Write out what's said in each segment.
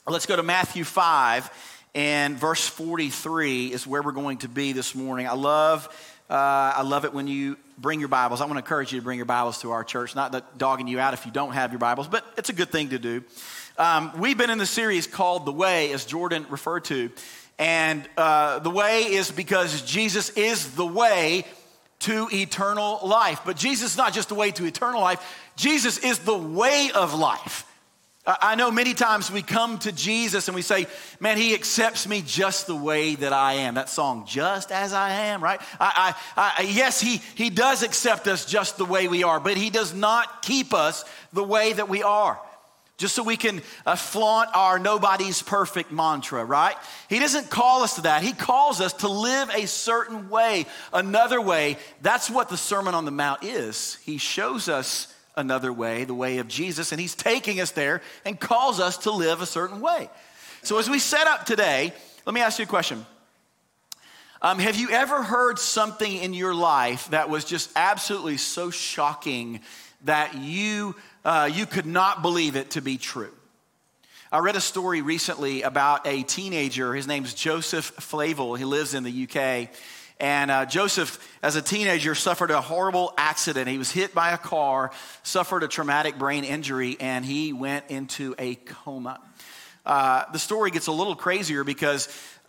Let's go to Matthew 5, and verse 43 is where we're going to be this morning. I love it when you bring your Bibles. I want to encourage you to bring your Bibles to our church. Not that dogging you out if you don't have your Bibles, but it's a good thing to do. We've been in the series called The Way, as Jordan referred to. And the way is because Jesus is the way to eternal life. But Jesus is not just the way to eternal life. Jesus is the way of life. I know many times we come to Jesus and we say, man, he accepts me just the way that I am. That song, Just As I Am, right? Yes, he does accept us just the way we are, but he does not keep us the way that we are. Just so we can flaunt our nobody's perfect mantra, right? He doesn't call us to that. He calls us to live a certain way, another way. That's what the Sermon on the Mount is. He shows us another way, the way of Jesus, and he's taking us there and calls us to live a certain way. So as we set up today, let me ask you a question. Have you ever heard something in your life that was just absolutely so shocking that you could not believe it to be true? I read a story recently about a teenager. His name's Joseph Flavel. He lives in the UK. And Joseph, as a teenager, suffered a horrible accident. He was hit by a car, suffered a traumatic brain injury, and he went into a coma. The story gets a little crazier because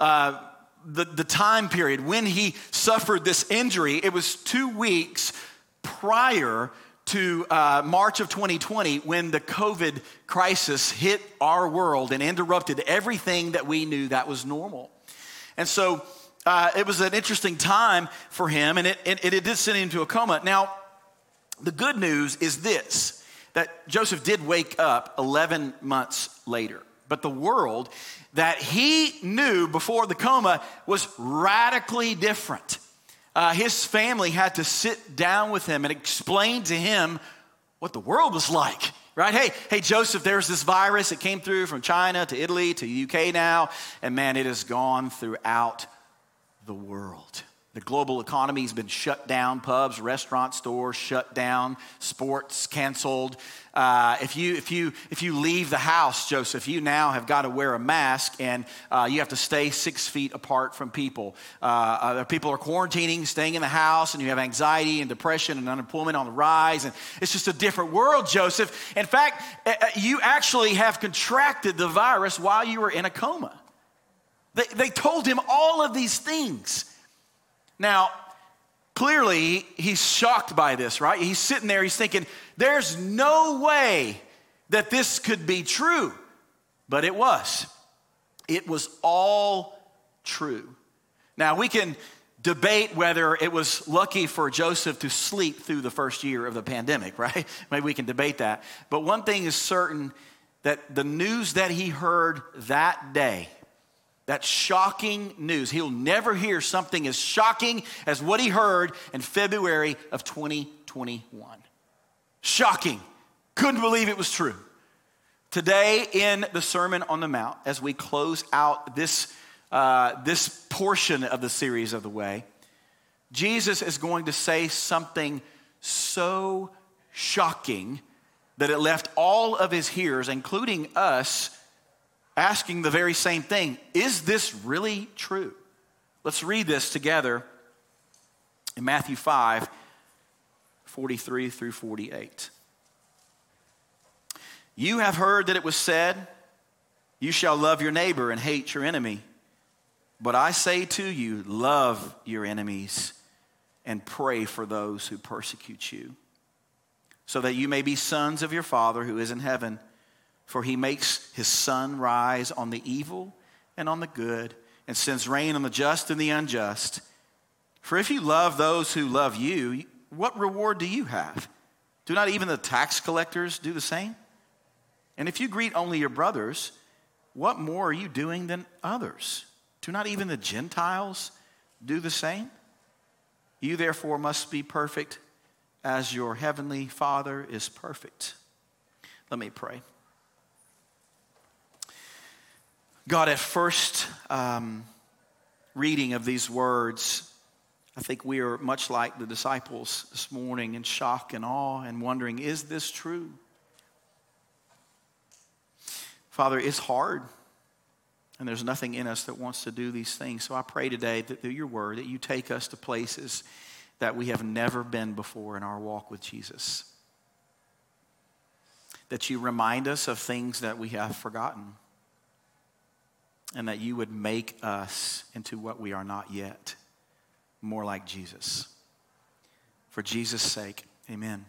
the time period when he suffered this injury, it was 2 weeks prior to March of 2020 when the COVID crisis hit our world and interrupted everything that we knew that was normal. And so it was an interesting time for him, and it did send him to a coma. Now, the good news is this, that Joseph did wake up 11 months later. But the world that he knew before the coma was radically different. His family had to sit down with him and explain to him what the world was like, right? Hey, Joseph, there's this virus. It came through from China to Italy to the UK now, and man, it has gone throughout the world. The global economy has been shut down. Pubs, restaurants, stores shut down. Sports canceled. If you leave the house, Joseph, you now have got to wear a mask, and you have to stay 6 feet apart from people. People are quarantining, staying in the house, and you have anxiety and depression and unemployment on the rise. And it's just a different world, Joseph. In fact, you actually have contracted the virus while you were in a coma. They told him all of these things. Now, clearly, he's shocked by this, right? He's sitting there, he's thinking, there's no way that this could be true. But it was. It was all true. Now, we can debate whether it was lucky for Joseph to sleep through the first year of the pandemic, right? Maybe we can debate that. But one thing is certain, that the news that he heard that day, that shocking news. He'll never hear something as shocking as what he heard in February of 2021. Shocking. Couldn't believe it was true. Today in the Sermon on the Mount, as we close out this portion of the series of the Way, Jesus is going to say something so shocking that it left all of his hearers, including us, asking the very same thing. Is this really true? Let's read this together in Matthew 5, 43 through 48. You have heard that it was said, you shall love your neighbor and hate your enemy. But I say to you, love your enemies and pray for those who persecute you, so that you may be sons of your Father who is in heaven. For he makes his sun rise on the evil and on the good, and sends rain on the just and the unjust. For if you love those who love you, what reward do you have? Do not even the tax collectors do the same? And if you greet only your brothers, what more are you doing than others? Do not even the Gentiles do the same? You therefore must be perfect as your heavenly Father is perfect. Let me pray. God, at first reading of these words, I think we are much like the disciples this morning, in shock and awe and wondering, is this true? Father, it's hard. And there's nothing in us that wants to do these things. So I pray today that through your word, that you take us to places that we have never been before in our walk with Jesus. That you remind us of things that we have forgotten. And that you would make us into what we are not yet, more like Jesus. For Jesus' sake, amen.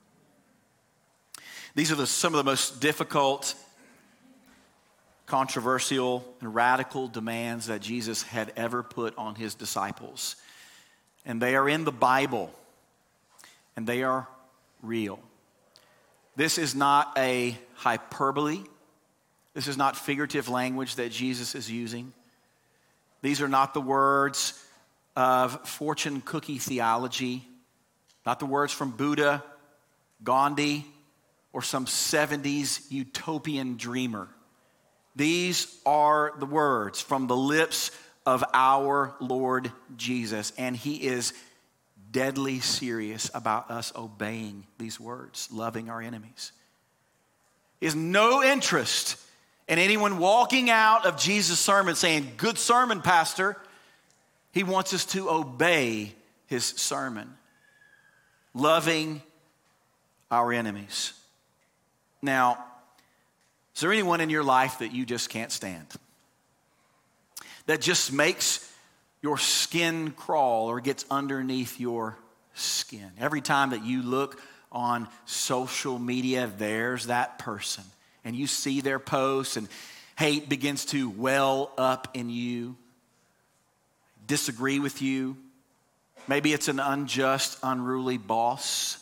These are some of the most difficult, controversial, and radical demands that Jesus had ever put on his disciples. And they are in the Bible, and they are real. This is not a hyperbole. This is not figurative language that Jesus is using. These are not the words of fortune cookie theology, not the words from Buddha, Gandhi, or some 70s utopian dreamer. These are the words from the lips of our Lord Jesus, and he is deadly serious about us obeying these words, loving our enemies. He has no interest in anyone walking out of Jesus' sermon saying, "Good sermon, Pastor." He wants us to obey his sermon, loving our enemies. Now, is there anyone in your life that you just can't stand? That just makes your skin crawl or gets underneath your skin? Every time that you look on social media, there's that person. And you see their posts and hate begins to well up in you. Disagree with you. Maybe it's an unjust, unruly boss.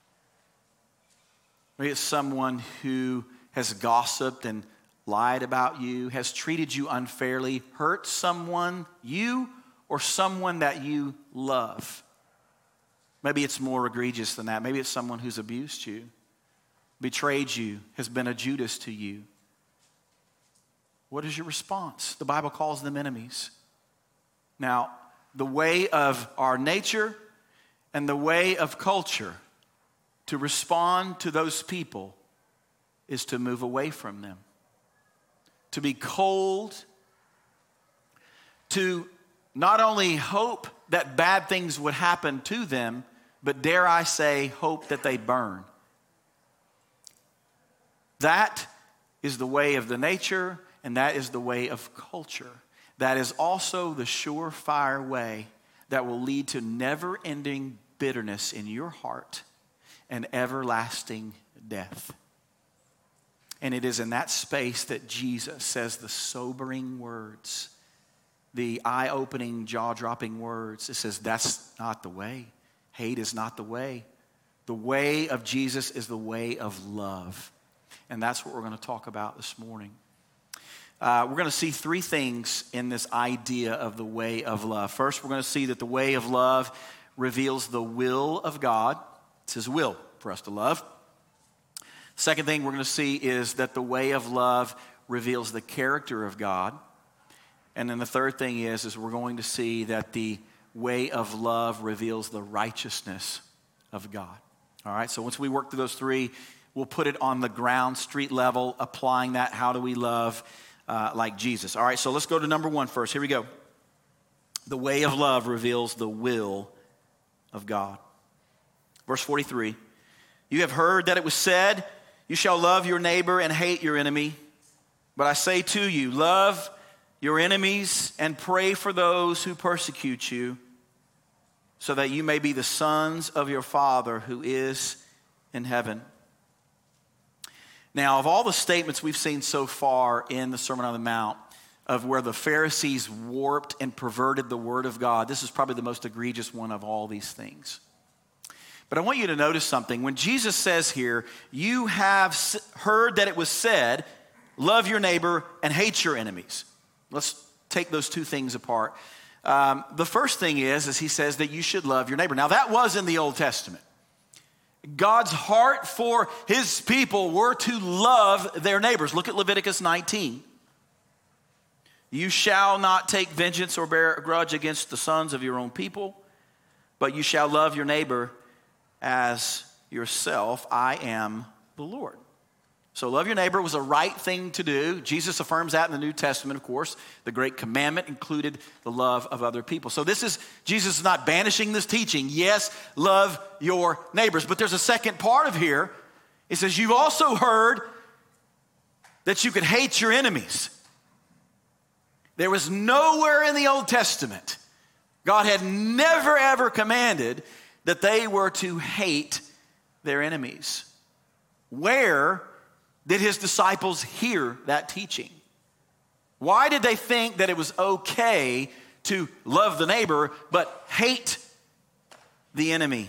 Maybe it's someone who has gossiped and lied about you, has treated you unfairly, hurt someone, you or someone that you love. Maybe it's more egregious than that. Maybe it's someone who's abused you, betrayed you, has been a Judas to you. What is your response? The Bible calls them enemies. Now, the way of our nature and the way of culture to respond to those people is to move away from them, to be cold, to not only hope that bad things would happen to them, but dare I say, hope that they burn. That is the way of the nature, and that is the way of culture. That is also the surefire way that will lead to never-ending bitterness in your heart and everlasting death. And it is in that space that Jesus says the sobering words, the eye-opening, jaw-dropping words. It says, that's not the way. Hate is not the way. The way of Jesus is the way of love. And that's what we're going to talk about this morning. We're going to see three things in this idea of the way of love. First, we're going to see that the way of love reveals the will of God. It's his will for us to love. Second thing we're going to see is that the way of love reveals the character of God. And then the third thing is we're going to see that the way of love reveals the righteousness of God. All right, so once we work through those three, we'll put it on the ground, street level, applying that. How do we love like Jesus? All right, so let's go to number one first. Here we go. The way of love reveals the will of God. Verse 43, you have heard that it was said, you shall love your neighbor and hate your enemy. But I say to you, love your enemies and pray for those who persecute you, so that you may be the sons of your Father who is in heaven. Now, of all the statements we've seen so far in the Sermon on the Mount, of where the Pharisees warped and perverted the word of God, this is probably the most egregious one of all these things. But I want you to notice something. When Jesus says here, you have heard that it was said, love your neighbor and hate your enemies. Let's take those two things apart. The first thing is he says that you should love your neighbor. Now, that was in the Old Testament. God's heart for his people were to love their neighbors. Look at Leviticus 19. You shall not take vengeance or bear a grudge against the sons of your own people, but you shall love your neighbor as yourself. I am the Lord. So love your neighbor was a right thing to do. Jesus affirms that in the New Testament, of course. The great commandment included the love of other people. So Jesus is not banishing this teaching. Yes, love your neighbors. But there's a second part of here. It says, you've also heard that you could hate your enemies. There was nowhere in the Old Testament, God had never ever commanded that they were to hate their enemies. Where did his disciples hear that teaching? Why did they think that it was okay to love the neighbor but hate the enemy?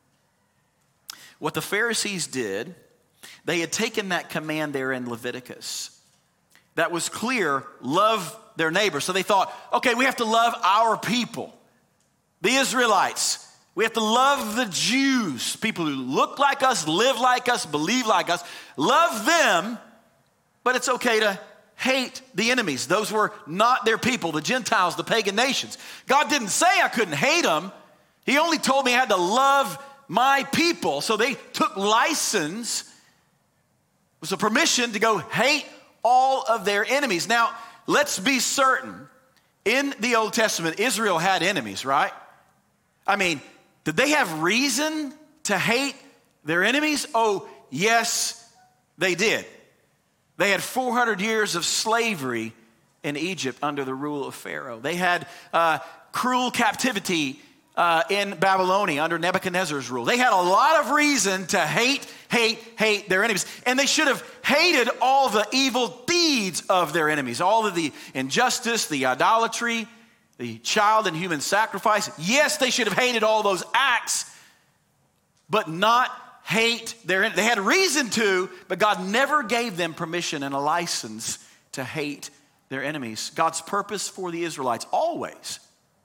What the Pharisees did, they had taken that command there in Leviticus. That was clear, love their neighbor. So they thought, okay, we have to love our people, the Israelites. We have to love the Jews, people who look like us, live like us, believe like us. Love them, but it's okay to hate the enemies. Those were not their people, the Gentiles, the pagan nations. God didn't say I couldn't hate them. He only told me I had to love my people. So they took license, it was a permission to go hate all of their enemies. Now, let's be certain. In the Old Testament, Israel had enemies, right? I mean, did they have reason to hate their enemies? Oh, yes, they did. They had 400 years of slavery in Egypt under the rule of Pharaoh. They had cruel captivity in Babylonia under Nebuchadnezzar's rule. They had a lot of reason to hate their enemies. And they should have hated all the evil deeds of their enemies, all of the injustice, the idolatry, the child and human sacrifice. Yes, they should have hated all those acts, but not hate their enemies. They had reason to, but God never gave them permission and a license to hate their enemies. God's purpose for the Israelites always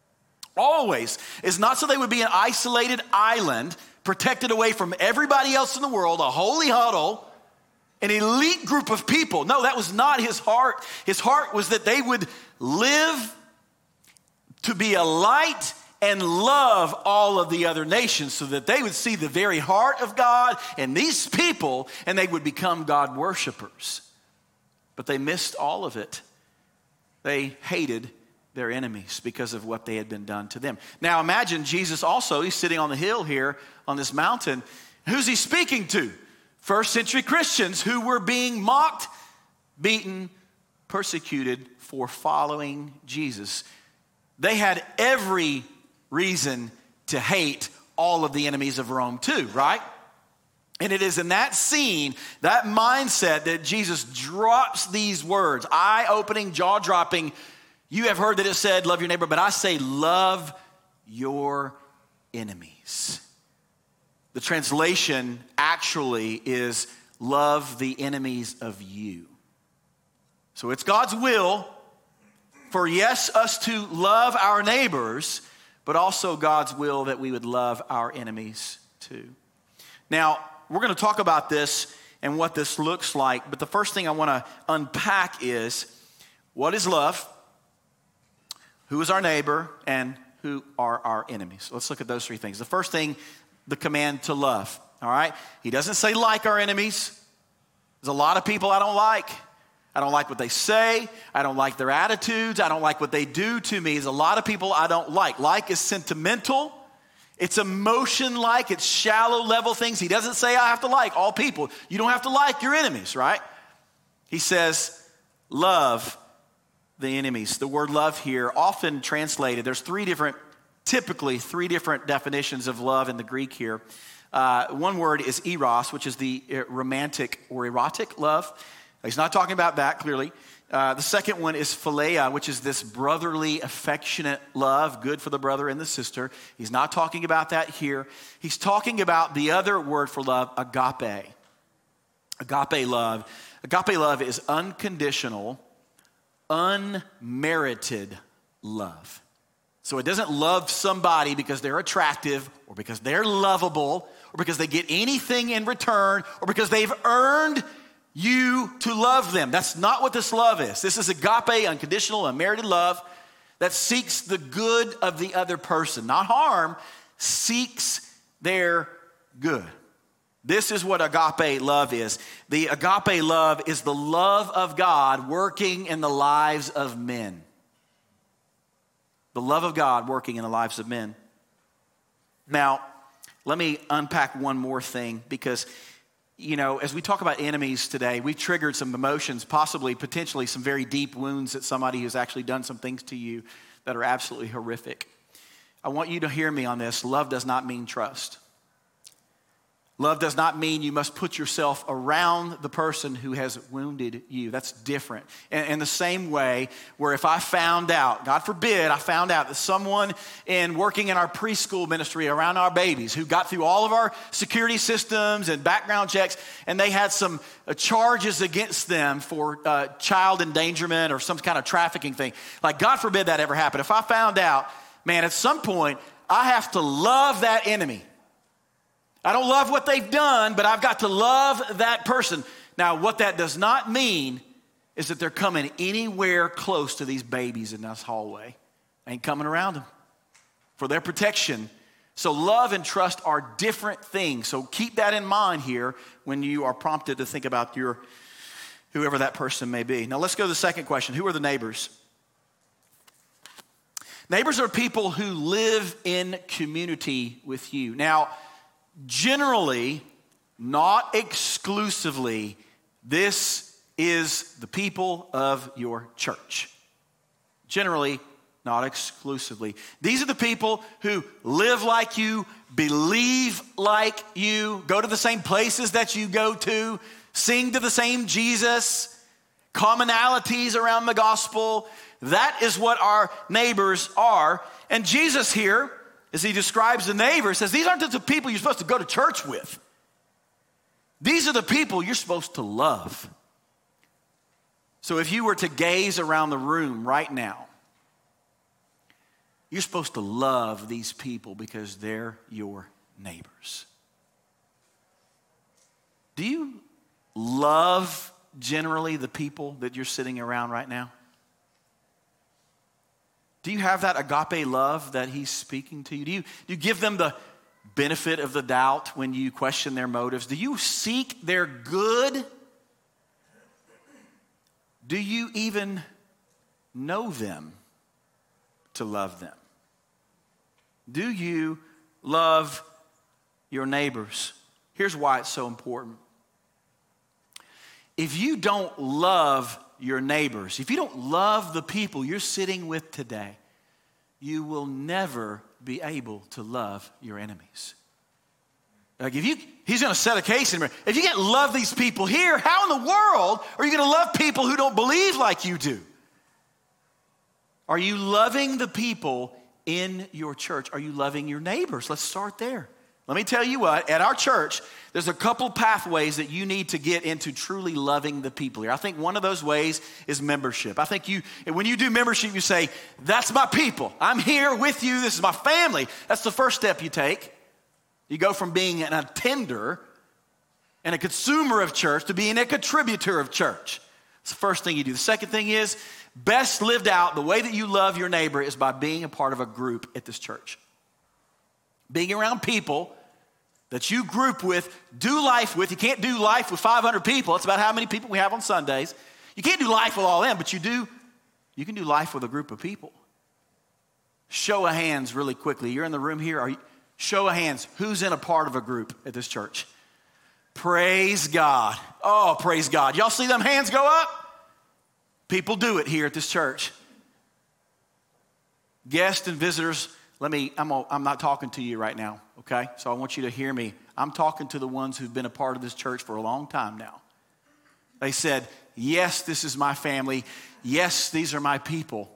is not so they would be an isolated island protected away from everybody else in the world, a holy huddle, an elite group of people. No, that was not his heart. His heart was that they would live to be a light and love all of the other nations so that they would see the very heart of God in these people and they would become God worshipers. But they missed all of it. They hated their enemies because of what they had been done to them. Now imagine Jesus also, he's sitting on the hill here on this mountain. Who's he speaking to? First century Christians who were being mocked, beaten, persecuted for following Jesus. They had every reason to hate all of the enemies of Rome too, right? And it is in that scene, that mindset, that Jesus drops these words, eye-opening, jaw-dropping. You have heard that it said, love your neighbor, but I say love your enemies. The translation actually is love the enemies of you. So it's God's will for, yes, us to love our neighbors, but also God's will that we would love our enemies too. Now, we're going to talk about this and what this looks like, but the first thing I want to unpack is, what is love? Who is our neighbor? And who are our enemies? Let's look at those three things. The first thing, the command to love, all right? He doesn't say like our enemies. There's a lot of people I don't like. I don't like what they say. I don't like their attitudes. I don't like what they do to me. There's a lot of people I don't like. Like is sentimental. It's emotion-like. It's shallow level things. He doesn't say I have to like all people. You don't have to like your enemies, right? He says love the enemies. The word love here, often translated, there's typically three different definitions of love in the Greek here. One word is eros, which is the romantic or erotic love. He's not talking about that, clearly. The second one is philia, which is this brotherly, affectionate love, good for the brother and the sister. He's not talking about that here. He's talking about the other word for love, agape. Agape love. Agape love is unconditional, unmerited love. So it doesn't love somebody because they're attractive or because they're lovable or because they get anything in return or because they've earned you to love them. That's not what this love is. This is agape, unconditional, unmerited love that seeks the good of the other person, not harm, seeks their good. This is what agape love is. The agape love is the love of God working in the lives of men. The love of God working in the lives of men. Now, let me unpack one more thing because, as we talk about enemies today, we've triggered some emotions, possibly, potentially some very deep wounds at somebody who's actually done some things to you that are absolutely horrific. I want you to hear me on this. Love does not mean trust. Love does not mean you must put yourself around the person who has wounded you. That's different. In the same way, where if I found out, God forbid, I found out that someone working in our preschool ministry around our babies who got through all of our security systems and background checks, and they had some charges against them for child endangerment or some kind of trafficking thing. Like, God forbid that ever happened. If I found out, man, at some point, I have to love that enemy. I don't love what they've done, but I've got to love that person. Now, what that does not mean is that they're coming anywhere close to these babies in this hallway. I ain't coming around them for their protection. So love and trust are different things. So keep that in mind here when you are prompted to think about whoever that person may be. Now, let's go to the second question. Who are the neighbors? Neighbors are people who live in community with you. Now, generally, not exclusively, this is the people of your church. Generally, not exclusively. These are the people who live like you, believe like you, go to the same places that you go to, sing to the same Jesus, commonalities around the gospel. That is what our neighbors are. And Jesus here, as he describes the neighbor, says these aren't just the people you're supposed to go to church with. These are the people you're supposed to love. So if you were to gaze around the room right now, you're supposed to love these people because they're your neighbors. Do you love generally the people that you're sitting around right now? Do you have that agape love that he's speaking to you? Do you give them the benefit of the doubt when you question their motives? Do you seek their good? Do you even know them to love them? Do you love your neighbors? Here's why it's so important. If you don't love your neighbors, if you don't love the people you're sitting with today, you will never be able to love your enemies. Like he's going to set a case in here. If you can't love these people here, how in the world are you going to love people who don't believe like you do? Are you loving the people in your church? Are you loving your neighbors? Let's start there. Let me tell you what, at our church, there's a couple pathways that you need to get into truly loving the people here. I think one of those ways is membership. I think when you do membership, you say, that's my people. I'm here with you. This is my family. That's the first step you take. You go from being an attender and a consumer of church to being a contributor of church. It's the first thing you do. The second thing is, best lived out, the way that you love your neighbor is by being a part of a group at this church. Being around people that you group with, do life with. You can't do life with 500 people. That's about how many people we have on Sundays. You can't do life with all them, but you can do life with a group of people. Show of hands really quickly. You're in the room here. Show of hands. Who's in a part of a group at this church? Praise God. Oh, praise God. Y'all see them hands go up? People do it here at this church. Guests and visitors, I'm not talking to you right now, okay? So I want you to hear me. I'm talking to the ones who've been a part of this church for a long time now. They said, yes, this is my family. Yes, these are my people.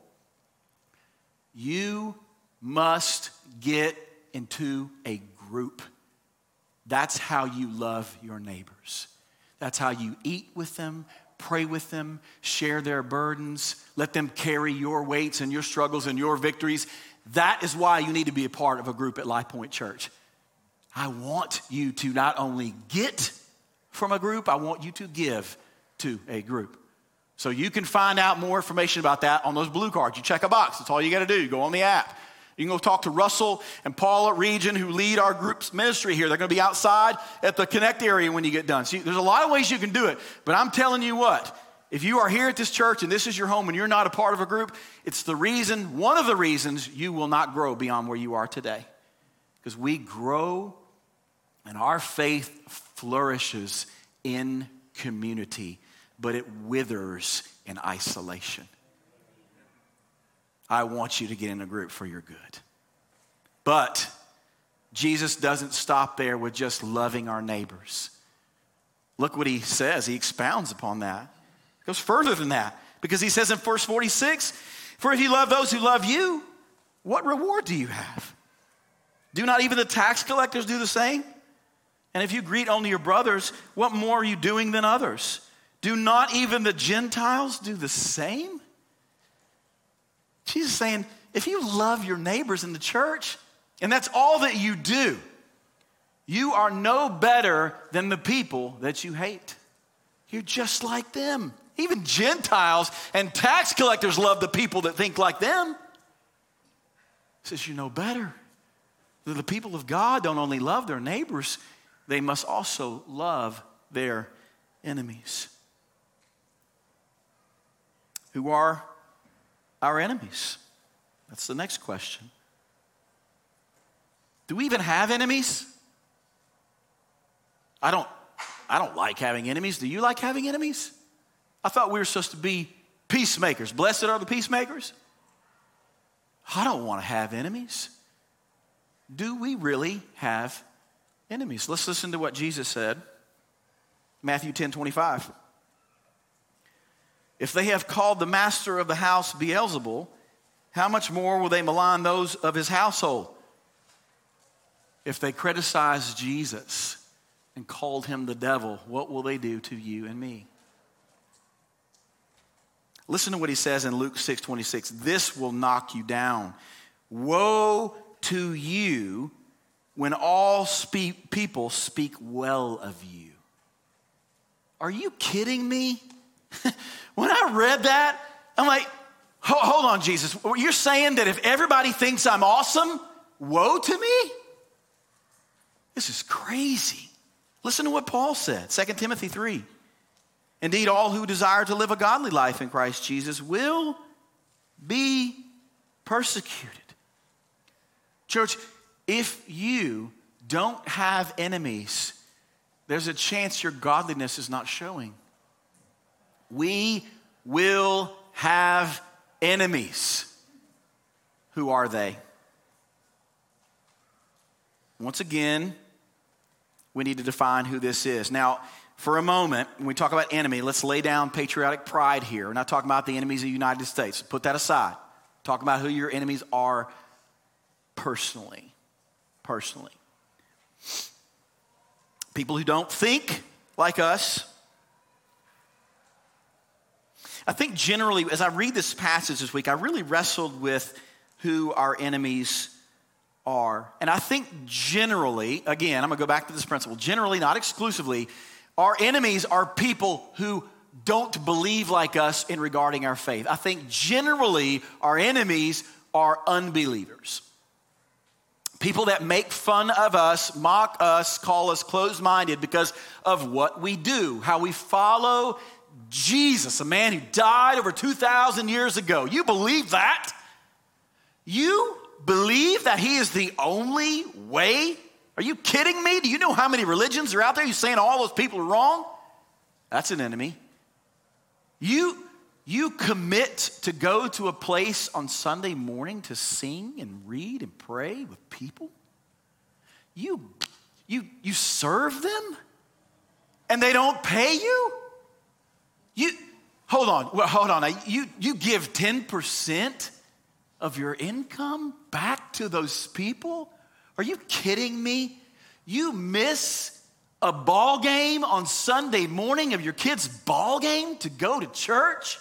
You must get into a group. That's how you love your neighbors. That's how you eat with them, pray with them, share their burdens, let them carry your weights and your struggles and your victories. That is why you need to be a part of a group at Life Point Church. I want you to not only get from a group, I want you to give to a group. So you can find out more information about that on those blue cards. You check a box. That's all you got to do. You go on the app. You can go talk to Russell and Paula Region, who lead our group's ministry here. They're going to be outside at the Connect area when you get done. See, there's a lot of ways you can do it, but I'm telling you what, if you are here at this church and this is your home and you're not a part of a group, it's one of the reasons you will not grow beyond where you are today. Because we grow and our faith flourishes in community, but it withers in isolation. I want you to get in a group for your good. But Jesus doesn't stop there with just loving our neighbors. Look what he says. He expounds upon that. He goes further than that. Because he says in verse 46, for if you love those who love you, what reward do you have? Do not even the tax collectors do the same? And if you greet only your brothers, what more are you doing than others? Do not even the Gentiles do the same? Jesus is saying, if you love your neighbors in the church, and that's all that you do, you are no better than the people that you hate. You're just like them. Even Gentiles and tax collectors love the people that think like them. He says, you're no better. The people of God don't only love their neighbors, they must also love their enemies. Who are our enemies? That's the next question. Do we even have enemies? I don't like having enemies. Do you like having enemies? I thought we were supposed to be peacemakers. Blessed are the peacemakers. I don't want to have enemies. Do we really have enemies? Let's listen to what Jesus said. Matthew 10:25. If they have called the master of the house Beelzebul, how much more will they malign those of his household? If they criticize Jesus and called him the devil, what will they do to you and me? Listen to what he says in Luke 6:26. This will knock you down. Woe to you when all people speak well of you. Are you kidding me? When I read that, I'm like, hold on, Jesus. You're saying that if everybody thinks I'm awesome, woe to me? This is crazy. Listen to what Paul said, 2 Timothy 3. Indeed, all who desire to live a godly life in Christ Jesus will be persecuted. Church, if you don't have enemies, there's a chance your godliness is not showing. We will have enemies. Who are they? Once again, we need to define who this is. Now, for a moment, when we talk about enemy, let's lay down patriotic pride here. We're not talking about the enemies of the United States. Put that aside. Talk about who your enemies are personally. Personally. People who don't think like us. I think generally, as I read this passage this week, I really wrestled with who our enemies are. And I think generally, again, I'm going to go back to this principle. Generally, not exclusively, our enemies are people who don't believe like us in regarding our faith. I think generally our enemies are unbelievers. People that make fun of us, mock us, call us closed-minded because of what we do, how we follow Jesus, a man who died over 2,000 years ago. You believe that? You believe that he is the only way? Are you kidding me? Do you know how many religions are out there? You're saying all those people are wrong? That's an enemy. You commit to go to a place on Sunday morning to sing and read and pray with people? You serve them? And they don't pay you? Hold on. You give 10% of your income back to those people? Are you kidding me? You miss a ball game on Sunday morning of your kid's ball game to go to church?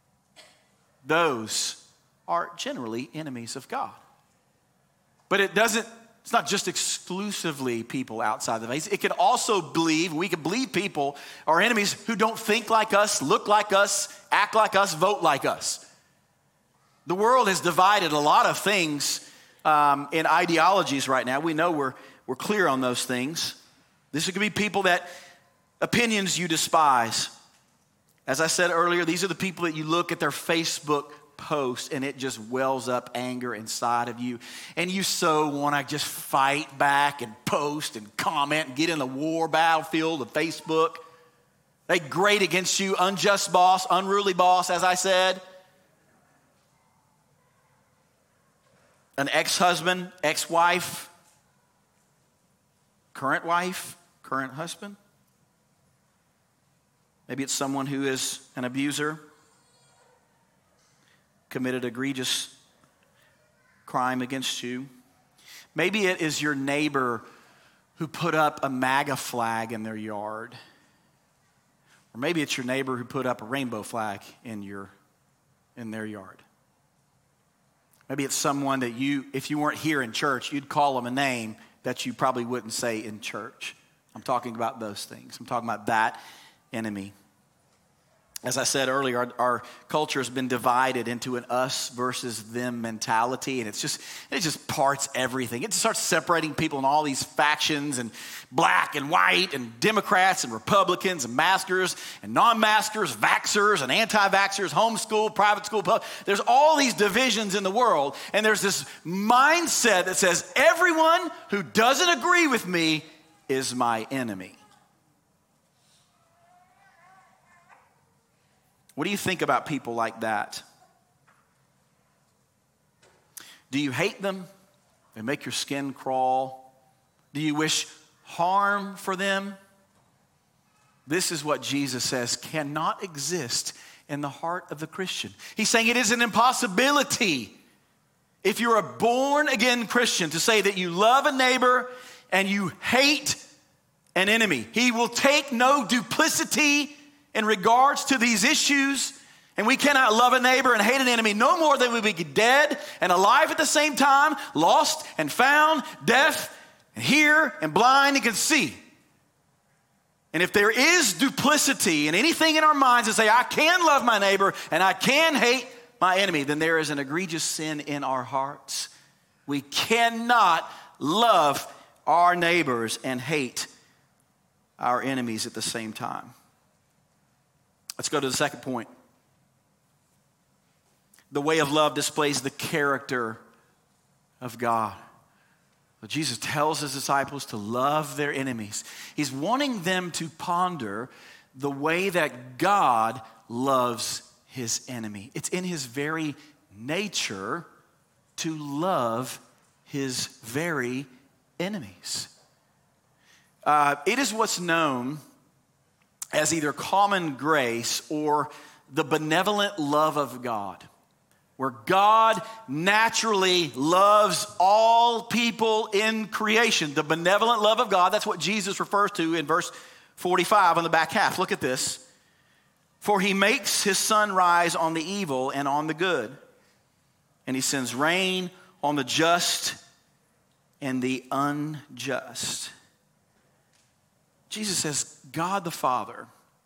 Those are generally enemies of God. But it's not just exclusively people outside the faith. It could also we could believe people are enemies who don't think like us, look like us, act like us, vote like us. The world has divided a lot of things in ideologies right now. We know we're clear on those things. This could be people that opinions you despise. As I said earlier, these are the people that you look at their Facebook post and it just wells up anger inside of you. And you so want to just fight back and post and comment and get in the war battlefield of Facebook. They grate against you, unjust boss, unruly boss, as I said. An ex-husband, ex-wife, current wife, current husband. Maybe it's someone who is an abuser, committed egregious crime against you. Maybe it is your neighbor who put up a MAGA flag in their yard. Or maybe it's your neighbor who put up a rainbow flag in their yard. Maybe it's someone that if you weren't here in church, you'd call them a name that you probably wouldn't say in church. I'm talking about those things. I'm talking about that enemy. As I said earlier, our culture has been divided into an us versus them mentality, and it just parts everything. It just starts separating people in all these factions, and black and white, and Democrats and Republicans, and maskers and non-maskers, vaxxers and anti-vaxxers, homeschool, private school. There's all these divisions in the world, and there's this mindset that says everyone who doesn't agree with me is my enemy. What do you think about people like that? Do you hate them? They make your skin crawl. Do you wish harm for them? This is what Jesus says cannot exist in the heart of the Christian. He's saying it is an impossibility if you're a born-again Christian to say that you love a neighbor and you hate an enemy. He will take no duplicity in regards to these issues, and we cannot love a neighbor and hate an enemy no more than we be dead and alive at the same time, lost and found, deaf and hear and blind and can see. And if there is duplicity in anything in our minds that say, I can love my neighbor and I can hate my enemy, then there is an egregious sin in our hearts. We cannot love our neighbors and hate our enemies at the same time. Let's go to the second point. The way of love displays the character of God. Well, Jesus tells his disciples to love their enemies. He's wanting them to ponder the way that God loves his enemy. It's in his very nature to love his very enemies. It is what's known as either common grace or the benevolent love of God, where God naturally loves all people in creation. The benevolent love of God, that's what Jesus refers to in verse 45 on the back half. Look at this. For he makes his sun rise on the evil and on the good, and he sends rain on the just and the unjust. Jesus says, God the Father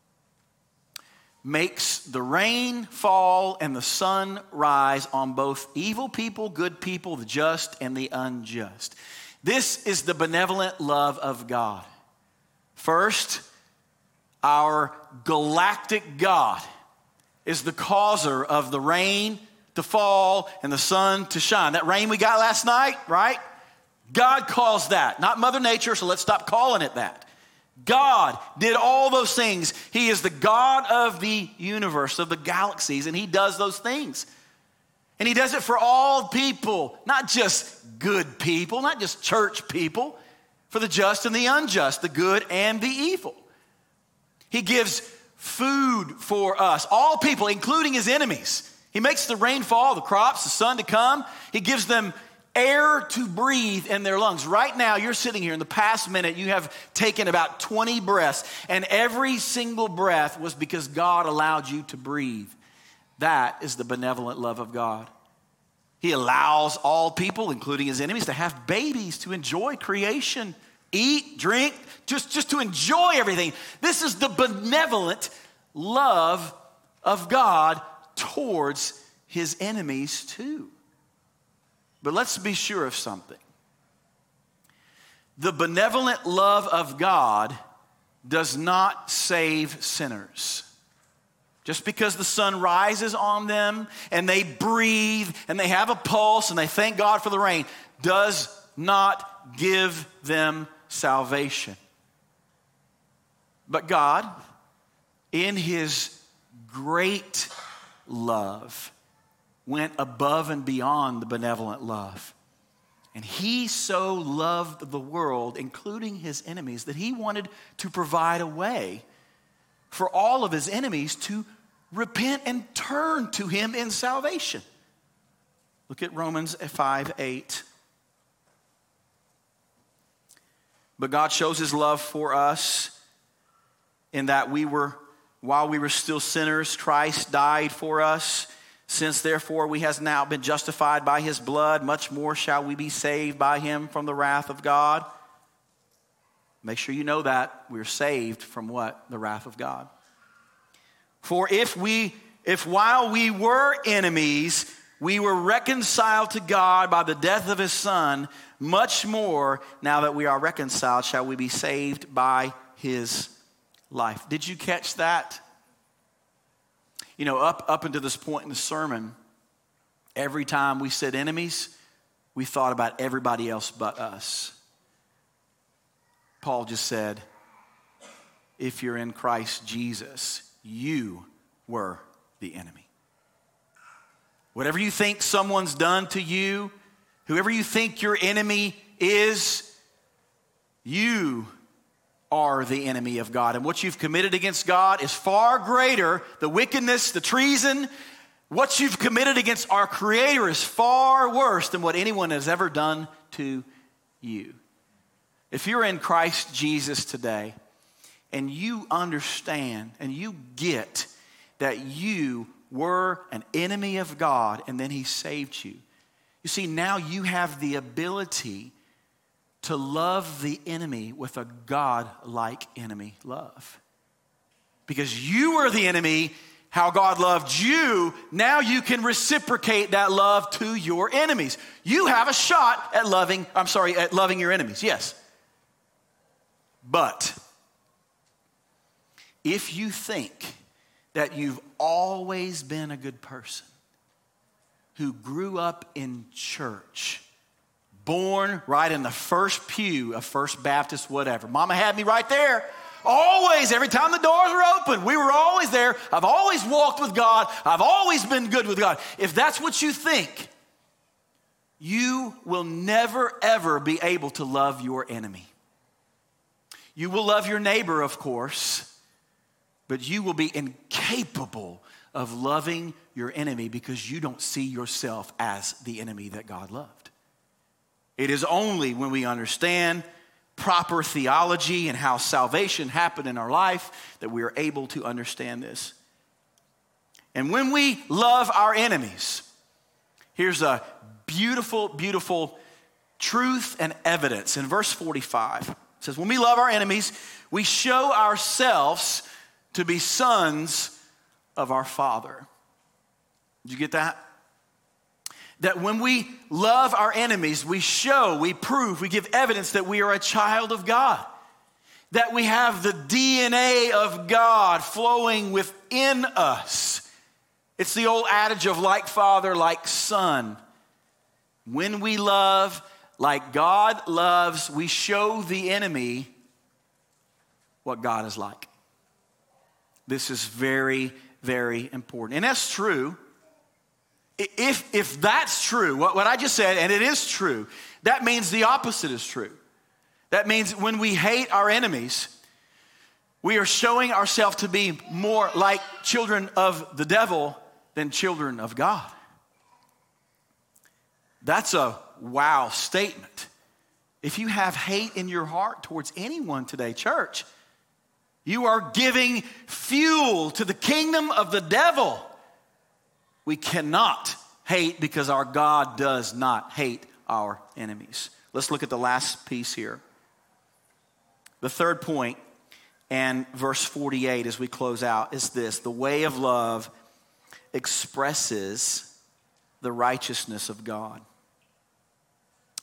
makes the rain fall and the sun rise on both evil people, good people, the just and the unjust. This is the benevolent love of God. First, our galactic God is the causer of the rain to fall and the sun to shine. That rain we got last night, right? God caused that, not Mother Nature, so let's stop calling it that. God did all those things. He is the God of the universe, of the galaxies, and he does those things. And he does it for all people, not just good people, not just church people, for the just and the unjust, the good and the evil. He gives food for us, all people, including his enemies. He makes the rain fall, the crops, the sun to come. He gives them air to breathe in their lungs. Right now, you're sitting here. In the past minute, you have taken about 20 breaths, and every single breath was because God allowed you to breathe. That is the benevolent love of God. He allows all people, including his enemies, to have babies, to enjoy creation, eat, drink, just to enjoy everything. This is the benevolent love of God towards his enemies too. But let's be sure of something. The benevolent love of God does not save sinners. Just because the sun rises on them and they breathe and they have a pulse and they thank God for the rain does not give them salvation. But God, in his great love, went above and beyond the benevolent love. And he so loved the world, including his enemies, that he wanted to provide a way for all of his enemies to repent and turn to him in salvation. Look at Romans 5:8. But God shows his love for us in that while we were still sinners, Christ died for us. Since therefore we has now been justified by his blood, much more shall we be saved by him from the wrath of God. Make sure you know that we're saved from what? The wrath of God. For if while we were enemies, we were reconciled to God by the death of his Son, much more, now that we are reconciled, shall we be saved by his life. Did you catch that? You know, up until this point in the sermon, every time we said enemies, we thought about everybody else but us. Paul just said, if you're in Christ Jesus, you were the enemy. Whatever you think someone's done to you, whoever you think your enemy is, you are the enemy of God. And what you've committed against God is far greater. The wickedness, the treason, what you've committed against our Creator is far worse than what anyone has ever done to you. If you're in Christ Jesus today and you understand and you get that you were an enemy of God and then he saved you, you see, now you have the ability to love the enemy with a God-like enemy love. Because you were the enemy, how God loved you, now you can reciprocate that love to your enemies. You have a shot at loving your enemies, yes. But if you think that you've always been a good person who grew up in church, born right in the first pew of First Baptist, whatever. Mama had me right there. Always, every time the doors were open, we were always there. I've always walked with God. I've always been good with God. If that's what you think, you will never, ever be able to love your enemy. You will love your neighbor, of course, but you will be incapable of loving your enemy because you don't see yourself as the enemy that God loved. It is only when we understand proper theology and how salvation happened in our life that we are able to understand this. And when we love our enemies, here's a beautiful, beautiful truth and evidence. In verse 45, it says, when we love our enemies, we show ourselves to be sons of our Father. Did you get that? That when we love our enemies, we show, we prove, we give evidence that we are a child of God. That we have the DNA of God flowing within us. It's the old adage of like father, like son. When we love like God loves, we show the enemy what God is like. This is very, very important. And that's true. If that's true, what I just said, and it is true, that means the opposite is true. That means when we hate our enemies, we are showing ourselves to be more like children of the devil than children of God. That's a wow statement. If you have hate in your heart towards anyone today, church, you are giving fuel to the kingdom of the devil. We cannot hate because our God does not hate our enemies. Let's look at the last piece here. The third point, and verse 48 as we close out, is this: the way of love expresses the righteousness of God.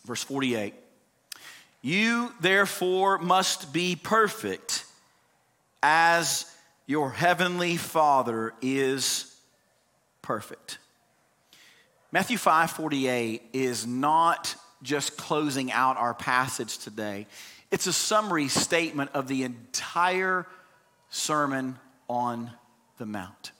Verse 48. You therefore must be perfect as your heavenly Father is perfect. Matthew 5:48 is not just closing out our passage today. It's a summary statement of the entire Sermon on the Mount.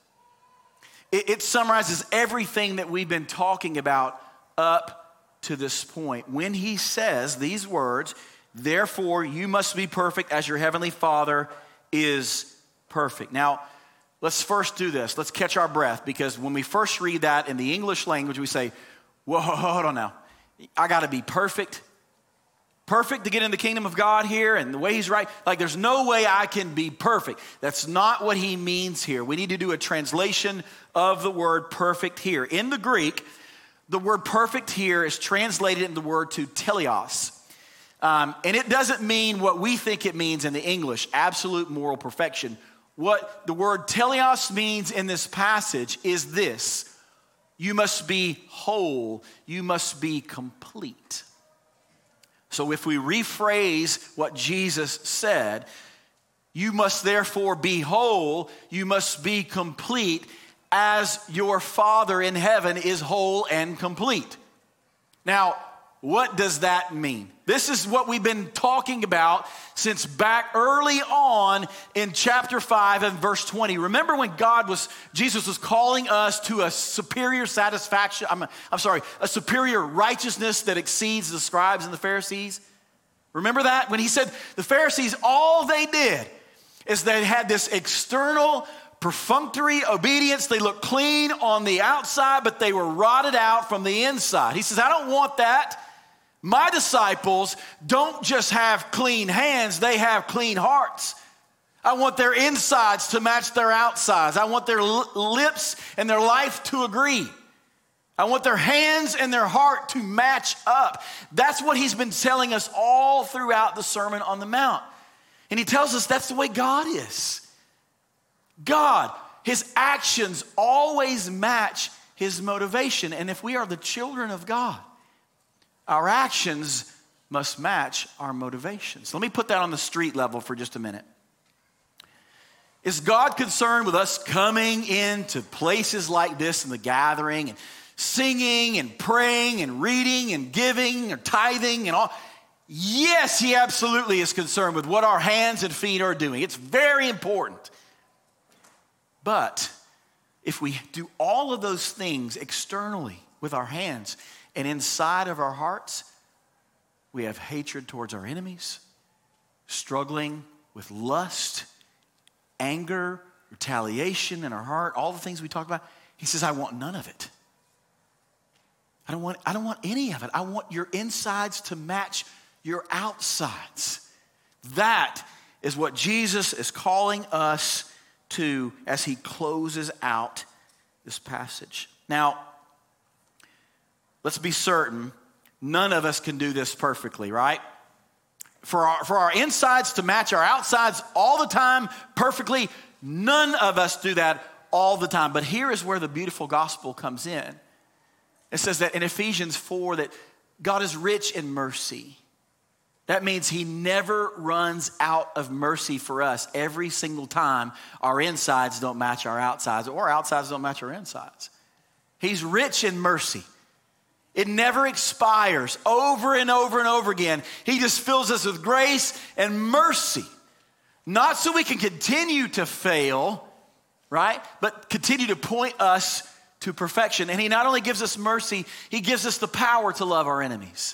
It summarizes everything that we've been talking about up to this point. When he says these words, therefore you must be perfect as your heavenly Father is perfect. Now, let's first do this. Let's catch our breath, because when we first read that in the English language, we say, whoa, hold on now. I got to be perfect. Perfect to get in the kingdom of God here, and the way he's right. Like, there's no way I can be perfect. That's not what he means here. We need to do a translation of the word perfect here. In the Greek, the word perfect here is translated in the word to teleos. And it doesn't mean what we think it means in the English, absolute moral perfection. What the word teleos means in this passage is this: you must be whole, you must be complete. So if we rephrase what Jesus said, you must therefore be whole, you must be complete, as your Father in heaven is whole and complete. Now, what does that mean? This is what we've been talking about since back early on in chapter 5 and verse 20. Remember when Jesus was calling us to a superior satisfaction, a superior righteousness that exceeds the scribes and the Pharisees? Remember that? When he said the Pharisees, all they did is they had this external perfunctory obedience. They looked clean on the outside, but they were rotted out from the inside. He says, I don't want that. My disciples don't just have clean hands, they have clean hearts. I want their insides to match their outsides. I want their lips and their life to agree. I want their hands and their heart to match up. That's what he's been telling us all throughout the Sermon on the Mount. And he tells us that's the way God is. God, his actions always match his motivation. And if we are the children of God, our actions must match our motivations. Let me put that on the street level for just a minute. Is God concerned with us coming into places like this in the gathering and singing and praying and reading and giving or tithing and all? Yes, he absolutely is concerned with what our hands and feet are doing. It's very important. But if we do all of those things externally with our hands, and inside of our hearts, we have hatred towards our enemies, struggling with lust, anger, retaliation in our heart, all the things we talk about. He says, I want none of it. I don't want any of it. I want your insides to match your outsides. That is what Jesus is calling us to as he closes out this passage. Now, let's be certain, none of us can do this perfectly, right? For our insides to match our outsides all the time perfectly, none of us do that all the time. But here is where the beautiful gospel comes in. It says that in Ephesians 4 that God is rich in mercy. That means he never runs out of mercy for us every single time our insides don't match our outsides or our outsides don't match our insides. He's rich in mercy. It never expires. Over and over and over again, he just fills us with grace and mercy. Not so we can continue to fail, right? But continue to point us to perfection. And he not only gives us mercy, he gives us the power to love our enemies.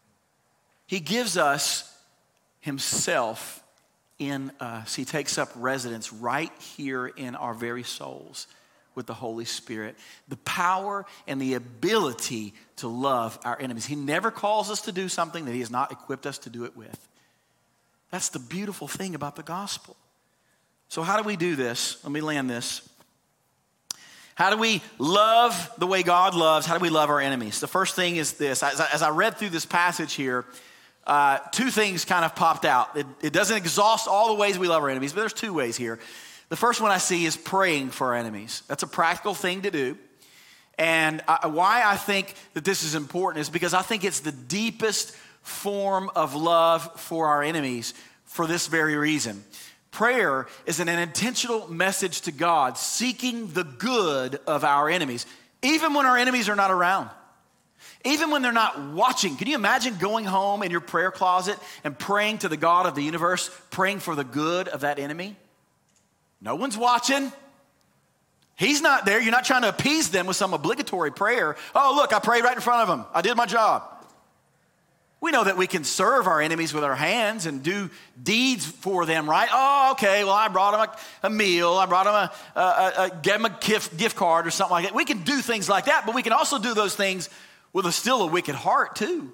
He gives us himself in us. He takes up residence right here in our very souls with the Holy Spirit. The power and the ability to love our enemies. He never calls us to do something that he has not equipped us to do it with. That's the beautiful thing about the gospel. So how do we do this? Let me land this. How do we love the way God loves? How do we love our enemies? The first thing is this. As I read through this passage here, two things kind of popped out. It doesn't exhaust all the ways we love our enemies, but there's two ways here. The first one I see is praying for our enemies. That's a practical thing to do. And why I think that this is important is because I think it's the deepest form of love for our enemies for this very reason. Prayer is an intentional message to God, seeking the good of our enemies, even when our enemies are not around, even when they're not watching. Can you imagine going home in your prayer closet and praying to the God of the universe, praying for the good of that enemy? No one's watching. He's not there. You're not trying to appease them with some obligatory prayer. Oh, look, I prayed right in front of them. I did my job. We know that we can serve our enemies with our hands and do deeds for them, right? Oh, okay, well, I brought them a meal. I brought them gave them a gift card or something like that. We can do things like that, but we can also do those things with still a wicked heart too.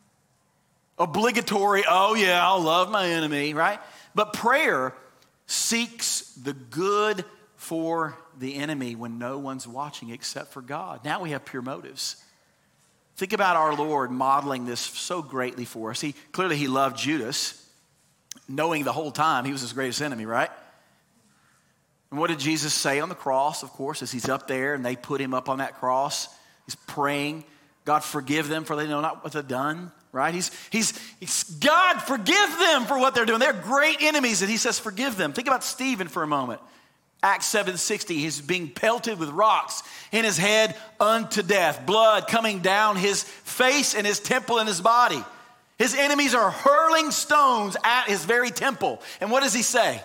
Obligatory, oh yeah, I'll love my enemy, right? But prayer seeks the good for the enemy when no one's watching except for God. Now we have pure motives. Think about our Lord modeling this so greatly for us. Clearly he loved Judas, knowing the whole time he was his greatest enemy, right? And what did Jesus say on the cross, of course, as he's up there and they put him up on that cross? He's praying, God forgive them for they know not what they've done, right? He's God forgive them for what they're doing. They're great enemies and he says forgive them. Think about Stephen for a moment. Acts 7:60, he's being pelted with rocks in his head unto death. Blood coming down his face and his temple and his body. His enemies are hurling stones at his very temple. And what does he say?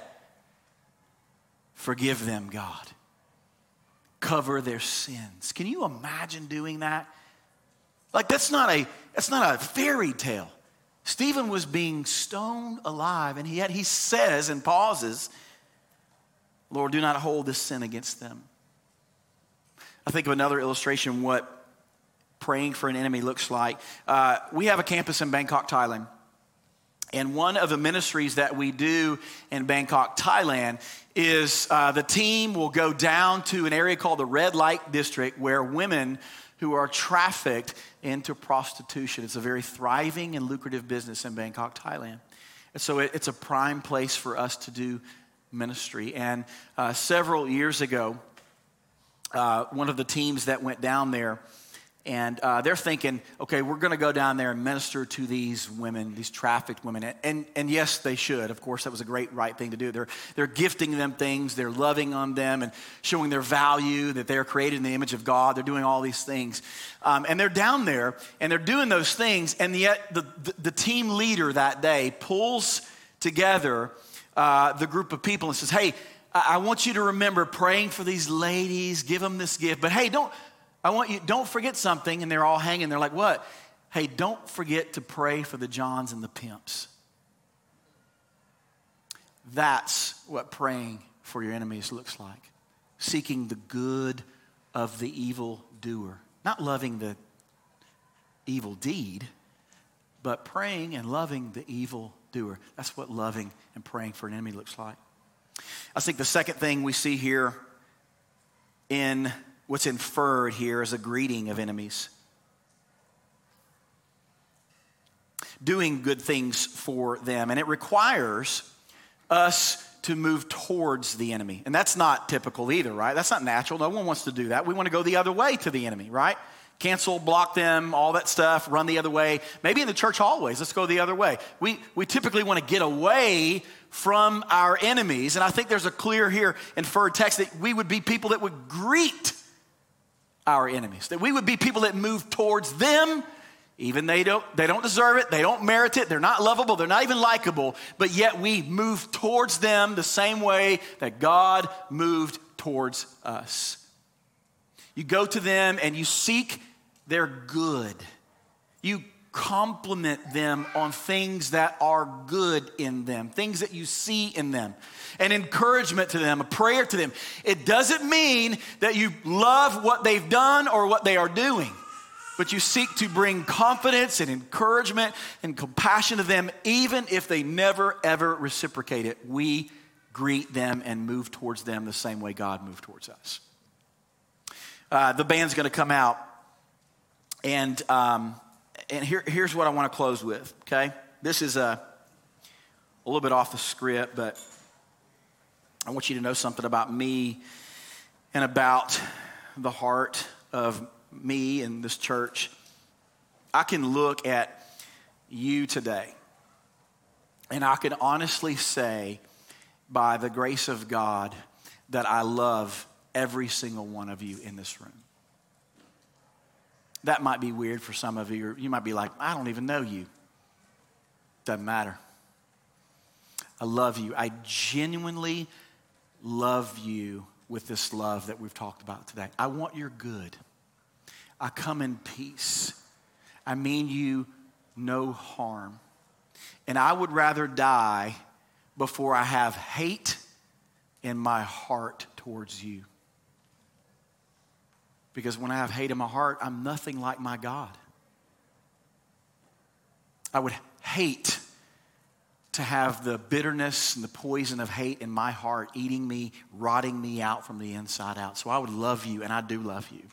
Forgive them, God. Cover their sins. Can you imagine doing that? Like that's not a fairy tale. Stephen was being stoned alive, and yet he says and pauses, Lord, do not hold this sin against them. I think of another illustration what praying for an enemy looks like. We have a campus in Bangkok, Thailand. And one of the ministries that we do in Bangkok, Thailand is the team will go down to an area called the Red Light District where women who are trafficked into prostitution. It's a very thriving and lucrative business in Bangkok, Thailand. And so it's a prime place for us to do ministry. And several years ago, one of the teams that went down there, and they're thinking, okay, we're going to go down there and minister to these women, these trafficked women. And yes, they should. Of course, that was a great right thing to do. They're gifting them things. They're loving on them and showing their value, that they're created in the image of God. They're doing all these things. And they're down there, and they're doing those things. And yet the team leader that day pulls together the group of people and says, hey, I want you to remember praying for these ladies, give them this gift. But hey, don't forget something. And they're all hanging. They're like, what? Hey, don't forget to pray for the Johns and the pimps. That's what praying for your enemies looks like. Seeking the good of the evil doer. Not loving the evil deed, but praying and loving the evil doer. That's what loving and praying for an enemy looks like. I think the second thing we see here in what's inferred here is a greeting of enemies. Doing good things for them. And it requires us to move towards the enemy. And that's not typical either, right? That's not natural. No one wants to do that. We want to go the other way to the enemy, right? Cancel, block them, all that stuff, run the other way. Maybe in the church hallways, let's go the other way. We typically want to get away from our enemies. And I think there's a clear here inferred text that we would be people that would greet our enemies, that we would be people that move towards them, even they don't deserve it, they don't merit it, they're not lovable, they're not even likable, but yet we move towards them the same way that God moved towards us. You go to them and you seek their good. You compliment them on things that are good in them, things that you see in them, an encouragement to them, a prayer to them. It doesn't mean that you love what they've done or what they are doing, but you seek to bring confidence and encouragement and compassion to them, even if they never, ever reciprocate it. We greet them and move towards them the same way God moved towards us. The band's going to come out, and here's what I want to close with, okay? This is a little bit off the script, but I want you to know something about me and about the heart of me and this church, I can look at you today, and I can honestly say, by the grace of God, that I love every single one of you in this room. That might be weird for some of you, or you might be like, I don't even know you. Doesn't matter. I love you. I genuinely love you with this love that we've talked about today. I want your good. I come in peace. I mean you no harm. And I would rather die before I have hate in my heart towards you. Because when I have hate in my heart, I'm nothing like my God. I would hate to have the bitterness and the poison of hate in my heart eating me, rotting me out from the inside out. So I would love you, and I do love you.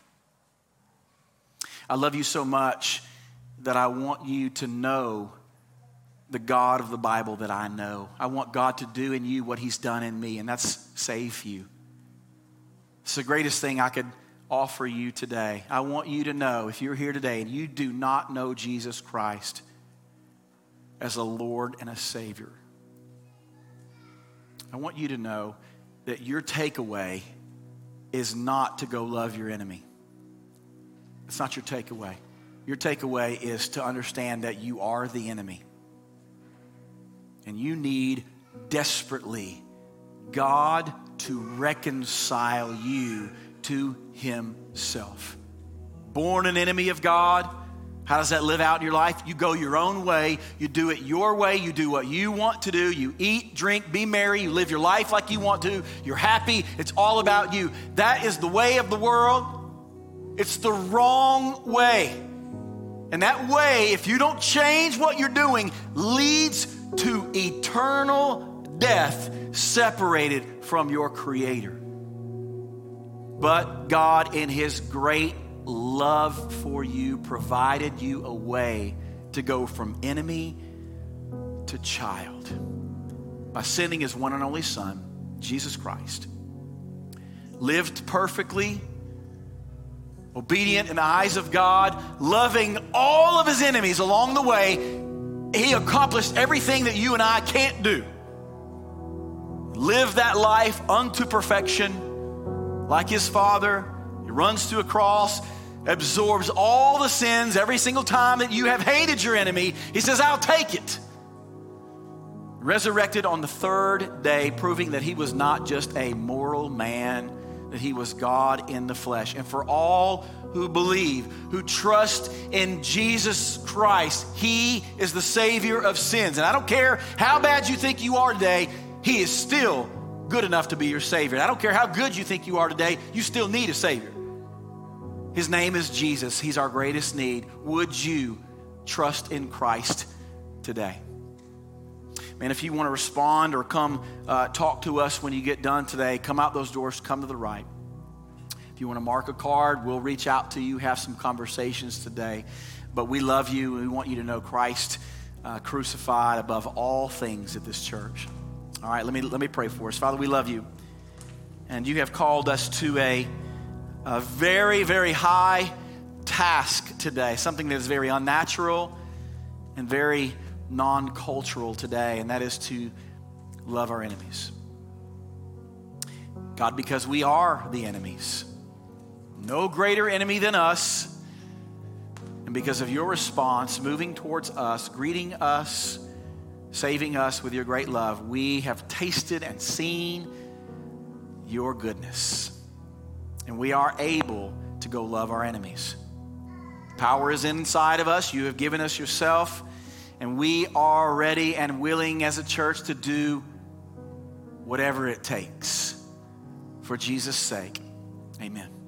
I love you so much that I want you to know the God of the Bible that I know. I want God to do in you what he's done in me, and that's save you. It's the greatest thing I could offer you today. I want you to know, if you're here today and you do not know Jesus Christ as a Lord and a Savior, I want you to know that your takeaway is not to go love your enemy. It's not your takeaway. Your takeaway is to understand that you are the enemy. And you need desperately God to reconcile you to himself. Born an enemy of God, how does that live out in your life? You go your own way. You do it your way. You do what you want to do. You eat, drink, be merry. You live your life like you want to. You're happy. It's all about you. That is the way of the world. It's the wrong way. And that way, if you don't change what you're doing, leads to eternal death separated from your Creator. But God, in his great love for you, provided you a way to go from enemy to child by sending his one and only Son, Jesus Christ. Lived perfectly, obedient in the eyes of God, loving all of his enemies along the way. He accomplished everything that you and I can't do. Lived that life unto perfection like his Father. He runs to a cross, absorbs all the sins every single time that you have hated your enemy. He says, I'll take it. Resurrected on the third day, proving that he was not just a moral man, that he was God in the flesh. And for all who believe, who trust in Jesus Christ, he is the Savior of sins. And I don't care how bad you think you are today, he is still good enough to be your Savior. And I don't care how good you think you are today, you still need a Savior. His name is Jesus. He's our greatest need. Would you trust in Christ today? Man, if you want to respond or come talk to us when you get done today, come out those doors, come to the right. If you want to mark a card, we'll reach out to you, have some conversations today. But we love you, and we want you to know Christ crucified above all things at this church. All right, let me pray for us. Father, we love you, and you have called us to a very, very high task today, something that is very unnatural and very non-cultural today, and that is to love our enemies. God, because we are the enemies, no greater enemy than us, and because of your response, moving towards us, greeting us, saving us with your great love, we have tasted and seen your goodness, and we are able to go love our enemies. Power is inside of us. You have given us yourself. And we are ready and willing as a church to do whatever it takes for Jesus' sake. Amen.